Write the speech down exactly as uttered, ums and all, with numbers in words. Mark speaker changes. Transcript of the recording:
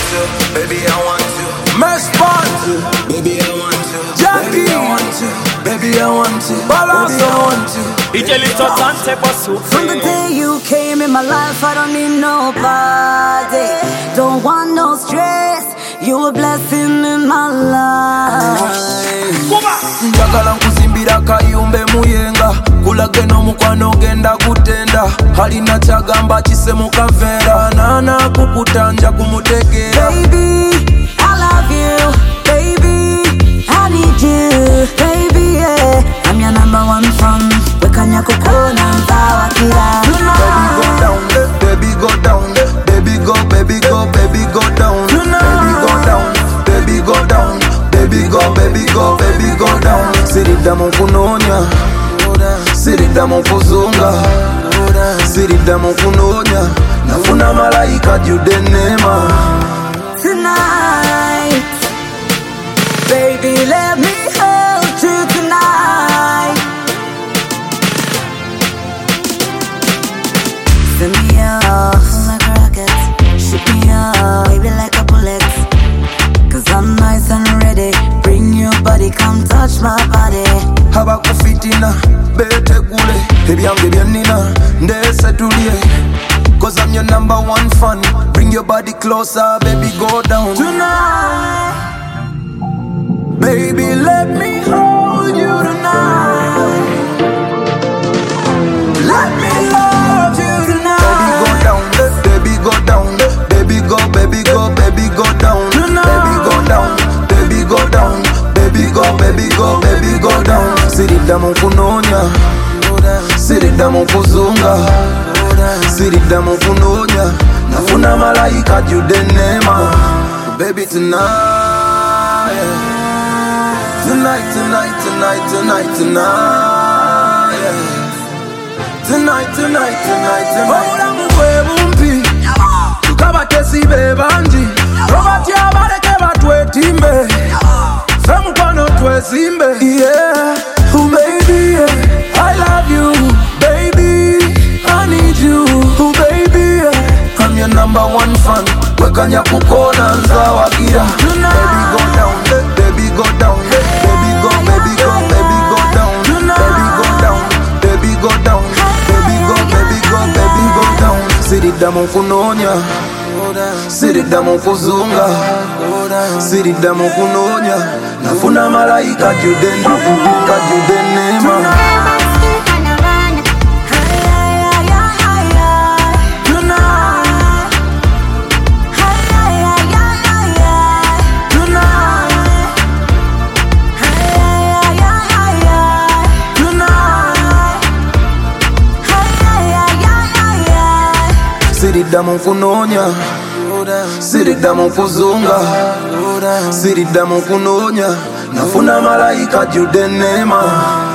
Speaker 1: to, baby I want to.
Speaker 2: Mespot,
Speaker 1: baby I want to.
Speaker 2: Jackie,
Speaker 1: baby I want to, baby I want to.
Speaker 2: Balance,
Speaker 1: baby I want to.
Speaker 3: From the day you came in my life, I don't need nobody. Don't want no stress. You a blessing in my life.
Speaker 2: njagala nkuzimbira kayumbe muyenga kulage n'omukwano genda kutenda halina kyagamba kise mu kaveera nana kukutanja kumutegeera.
Speaker 3: Baby, I love you. Baby, I need you. Baby, yeah, I'm your number one fan. Wekanya kukona nzawa kila.
Speaker 2: Baby go down, baby go down, baby go, baby go, baby go down, baby go down, baby go down, baby go, baby go, baby go down. Siridda mu kunoonya, siridda mu kuzunga, siridda mu kunoonya, nafuna malayika jjudde enneema.
Speaker 3: Tonight, baby, let me hold you tonight. Send me off like a rocket, shoot me up, baby, like a bullet. Cause I'm nice and ready, bring your body, come touch my body.
Speaker 2: Abakufitina betegule ebyange byennina ndesetulye. Cause I'm your number one fan. Bring your body closer, baby, go down tonight. Baby, let me hold you tonight. Let me love you tonight. Baby, go down, baby, go down, baby, go, baby, go, baby, go down, baby, go down, baby, go down, baby, go, baby, go, baby, go down. Siridda mu kunoonya, siridda mu kuzunga, siridda mu kunoonya, nafuna malayika ajjudde enneema. Baby tonight, tonight, tonight, tonight, tonight, tonight, tonight, tonight, tonight, tonight. Obulamu bwe bumpi, tukabatesi be bangi, tobatya baleke batwetimbe, ffe mukwano twesimbe. Yeah, oh baby, yeah, I love you, baby, I need you, oh baby, yeah. I'm your number one fan. Wekanya kukona nzawagira. Baby go down, baby go down, baby go, baby go, baby go down, baby go down, baby go down, baby go, baby go, baby go down. Siridda mu kunoonya, siridda mu kuzunga, siridda mu kunoonya, nafuna malayika ajjudde enneema. Siridda mu kunoonya, siridda mu kuzunga, siridda mu kunoonya, nafuna malayika ajjudde enneema.